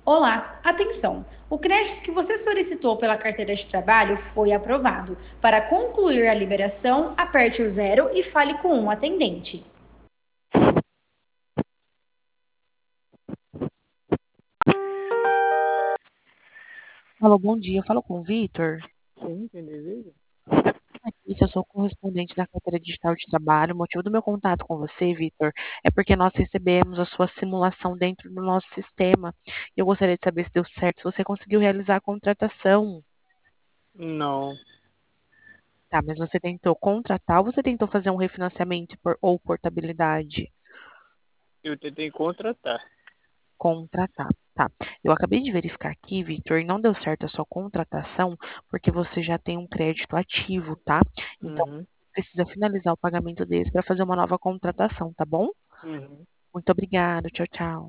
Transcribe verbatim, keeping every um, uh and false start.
Olá, atenção! O crédito que você solicitou pela carteira de trabalho foi aprovado. Para concluir a liberação, aperte o zero e fale com um atendente. Alô, bom dia. Eu falo com o Vitor. Sim, quem deseja? Isso, eu sou correspondente da carteira digital de trabalho. O motivo do meu contato com você, Vitor, é porque nós recebemos a sua simulação dentro do nosso sistema. E eu gostaria de saber se deu certo, se você conseguiu realizar a contratação. Não, Tá, mas você tentou contratar ou você tentou fazer um refinanciamento por- ou portabilidade? eu tentei contratar. Contratar. Tá. Eu acabei de verificar aqui, Vitor, e não deu certo a sua contratação porque você já tem um crédito ativo, tá? Então, Uhum, precisa finalizar o pagamento desse para fazer uma nova contratação, tá bom? uhum. Muito obrigada. Tchau, tchau.